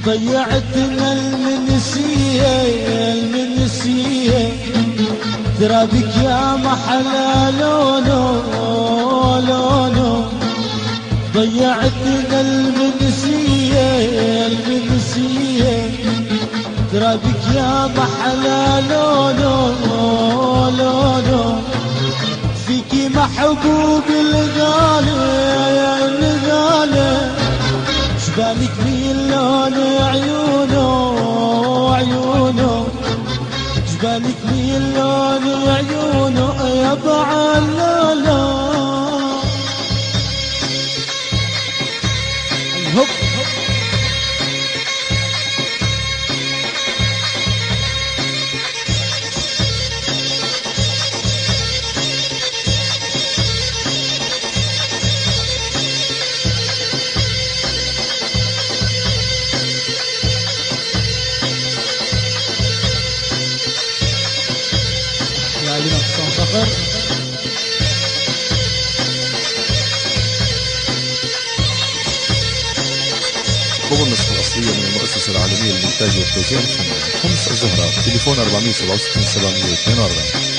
ضيعتنا المنسية المنسية، ترابك يا محلى لونو لونو. ضيعتنا المنسية المنسية، ترابك يا محلى لونو لونو. فيكي محبوب الغالي الغالي، شبالك من لون عيونه عيونه، شبالك من لون عيونه يا بعلالا. هوب صفر. ضمن النسخة الأصلية من المؤسسة العالمية للإنتاج والتوزيع الفني خمس الزهراء، تليفون 467 742.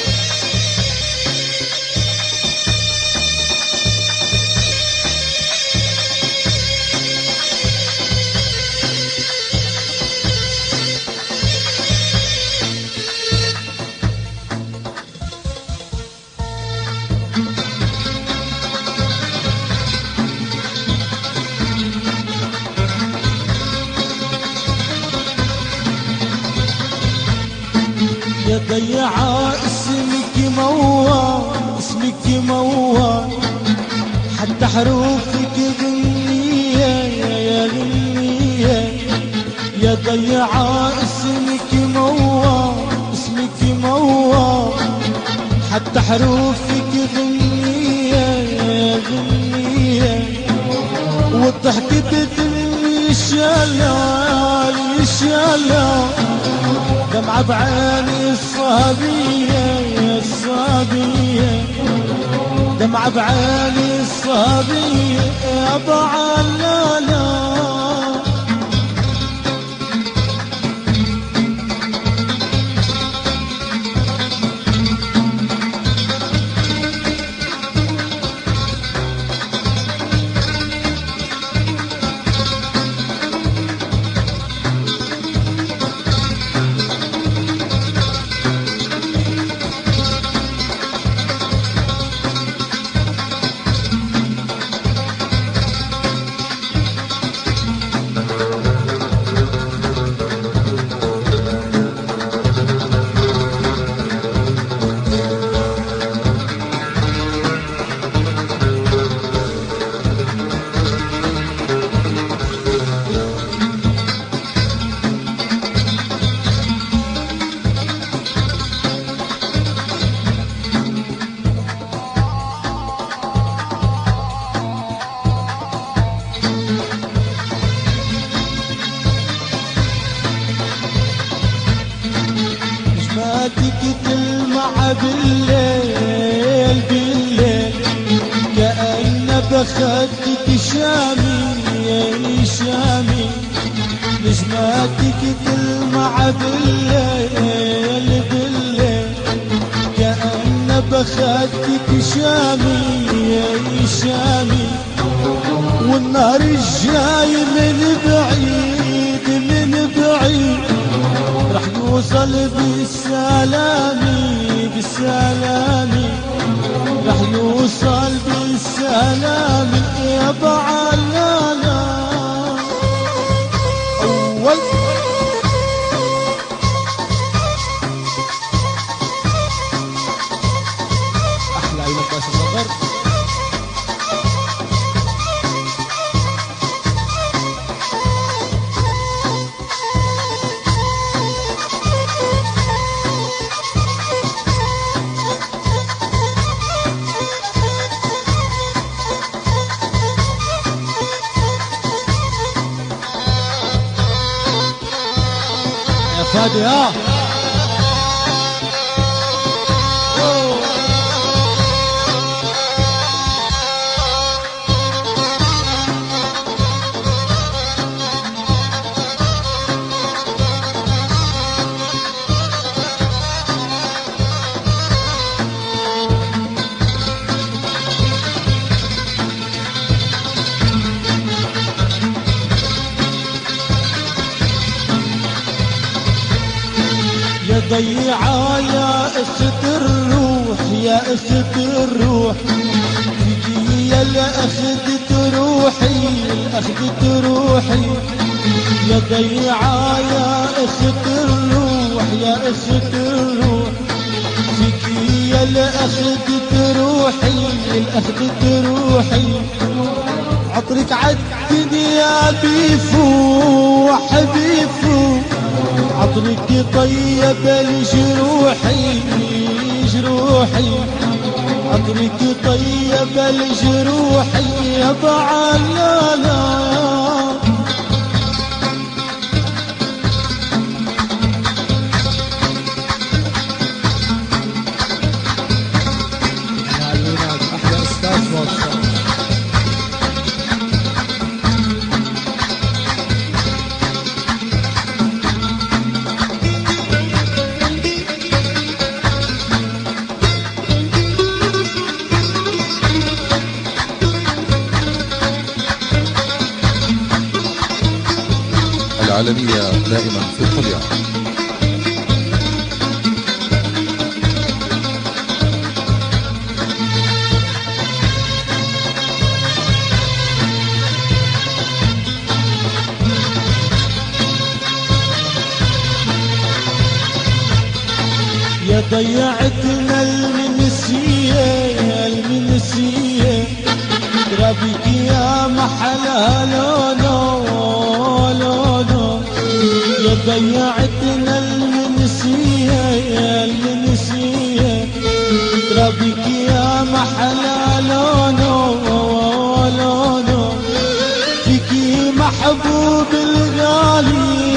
يا ضيعة اسمك موال اسمك موال، حتى حروفك غنية يا غنية. يا ضيعة اسمك موال اسمك موال، حتى حروفك غنية يا غنية. والضحك بدني الشلال الشلال، دمعة بعيني الصابية الصابية، دمعة بعيني الصابية يا بعلالا. نجماتك تلمع بالليل بالليل، كأن بخدك شامي شامي. نجماتك تلمع بالليل بالليل، كأن بخدك شامي شامي. والنهر الجاي من بعيد من بعيد، رح يوصل بالسلامي بالسلامي، رح يوصل بالسلامي يا بعلالا. أول أحلى عيونك بس الصغر. فادي ها ضيعة يا اخت الروح يا اخت الروح فيكي يا الاخذت روحي الاخذت روحي يا ضيعة يا اخت الروح يا اخت الروح فيكي يا الاخذت روحي الاخذت روحي عطرك عالدنيا بيفوح بيفوح عطرك طيب الجروحي جروحي عطرك طيب الجروحي يا بعلالا احلى استاذ وصل العالمية دائما في الطليعة. يا ضيعتنا المنسية المنسية ترابيك يا محلى لونو لونو يا ضيعتنا المنسية المنسية ترابيك يا محلى لونو لونو فيكي محبوب الغالي